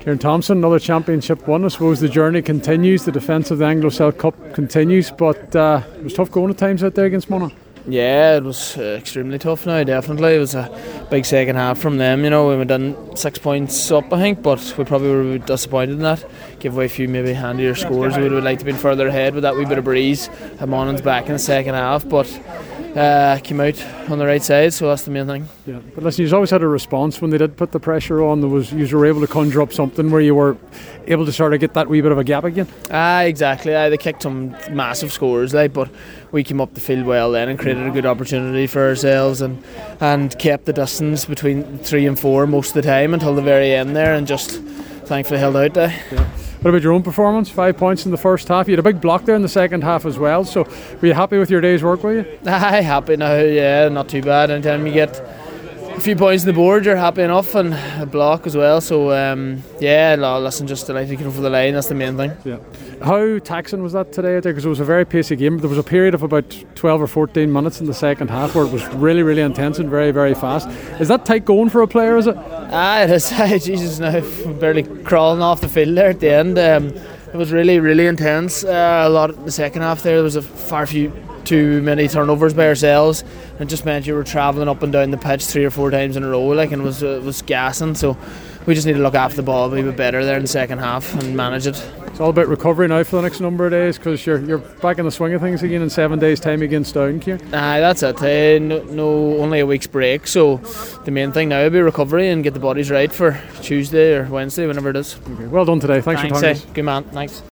Kieran Thompson, another championship won. I suppose the journey continues, the defence of the Anglo-Celt Cup continues, but it was tough going at times out there against Monaghan. Yeah, it was extremely tough now, definitely. It was a big second half from them, we went in 6 points up, I think, but we probably were a bit disappointed in that. Give away a few maybe handier scores. We would have liked to have been further ahead with that wee bit of breeze. Monaghan's back in the second half, but came out on the right side, so that's the main thing. Yeah, but listen, you've always had a response when they did put the pressure on. You were able to conjure up something where you were able to sort of get that wee bit of a gap again. Exactly. They kicked some massive scores, but we came up the field well then and created a good opportunity for ourselves and kept the distance between 3 and 4 most of the time until the very end there, and just thankfully held out there. Yeah. What about your own performance? 5 points in the first half. You had a big block there in the second half as well. So were you happy with your day's work, were you? Happy now, yeah, not too bad. Anytime you get a few points on the board, you're happy enough, and a block as well. So listen, just delighted to get over the line. That's the main thing. Yeah. How taxing was that today out there? Because it was a very pacey game. There was a period of about 12 or 14 minutes in the second half where it was really, really intense and very, very fast. Is that tight going for a player, is it? It is. Jesus, now barely crawling off the field there at the end. It was really, really intense. A lot in the second half there was too many turnovers by ourselves. It just meant you were travelling up and down the pitch 3 or 4 times in a row, and it was gassing. So we just need to look after the ball a wee bit better there in the second half and manage it. It's all about recovery now for the next number of days, because you're back in the swing of things again in 7 days' time against Down, Kieran. That's it. No, only a week's break. So the main thing now will be recovery and get the bodies right for Tuesday or Wednesday, whenever it is. Okay, well done today. Thanks for talking. Good man. Thanks.